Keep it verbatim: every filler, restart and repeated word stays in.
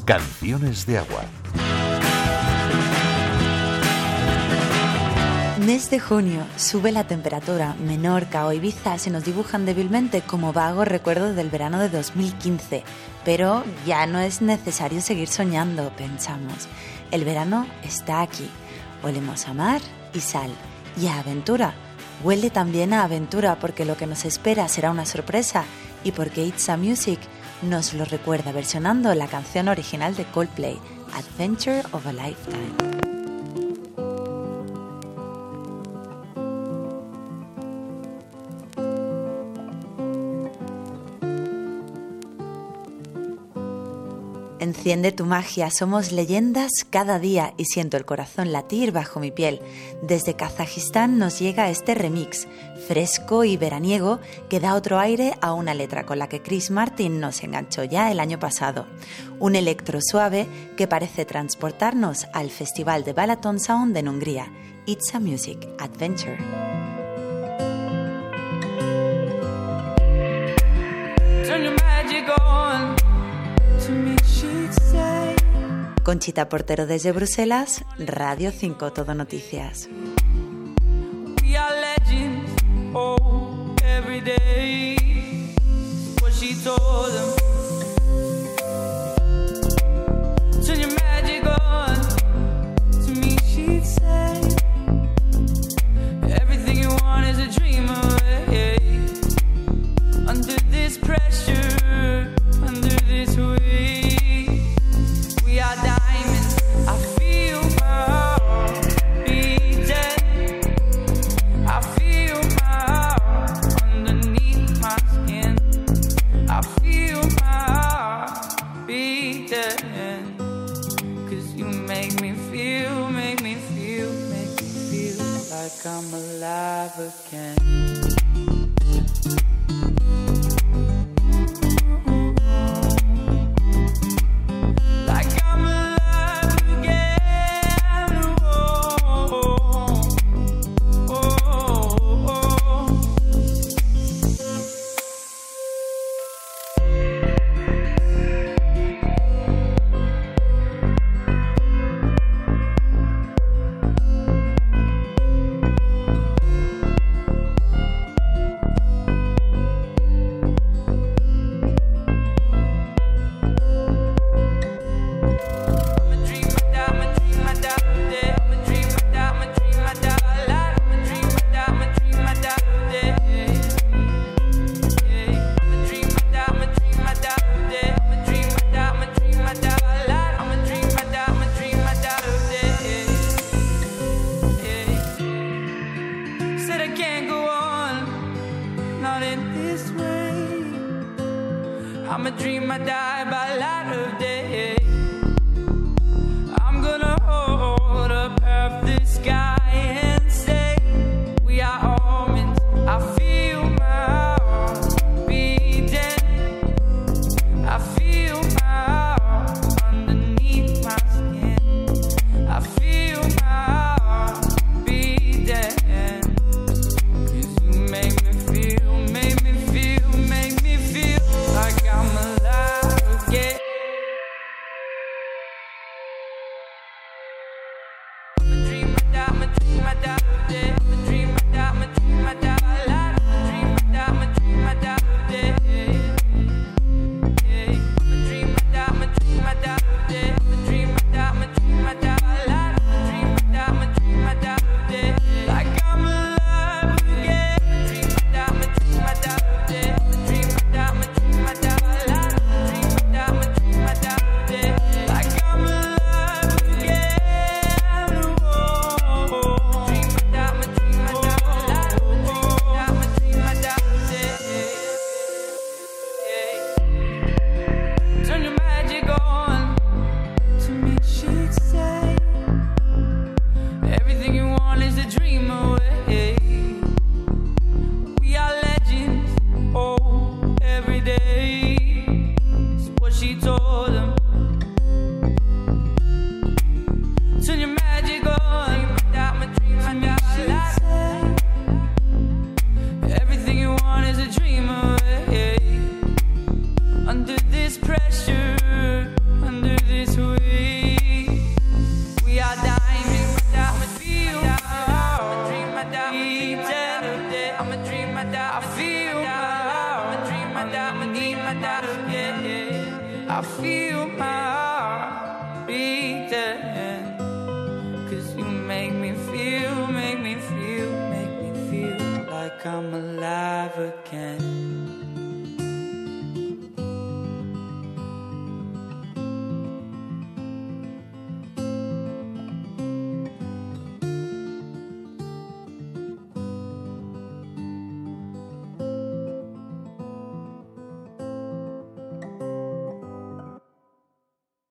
Canciones de agua. Mes de junio, sube la temperatura. Menorca o Ibiza se nos dibujan débilmente como vagos recuerdos del verano de dos mil quince. Pero ya no es necesario seguir soñando, pensamos. El verano está aquí. Olemos a mar y sal. Y a aventura. Huele también a aventura porque lo que nos espera será una sorpresa y porque It's a Music nos lo recuerda versionando la canción original de Coldplay, Adventure of a Lifetime. Enciende tu magia, somos leyendas cada día y siento el corazón latir bajo mi piel. Desde Kazajistán nos llega este remix, fresco y veraniego, que da otro aire a una letra con la que Chris Martin nos enganchó ya el año pasado. Un electro suave que parece transportarnos al festival de Balaton Sound en Hungría. It's a Music Adventure. Turn your magic on. Conchita Portero desde Bruselas, Radio cinco Todo Noticias. We are legends, oh, every day, what she told them. Turn your magic on, to me she'd say, everything you want is a dream away, under this pressure, under this weight. I'm alive again. I'm a dream, I die by light of day. I'm gonna hold up half the sky and say we are almonds. I feel my heart beating. I feel my heart underneath my skin. I feel my heart beating. 'Cause you make me feel, make me feel, make me feel like I'm alive again. I feel my heart beating. Cause you make me feel, make me feel, make me feel like I'm alive again.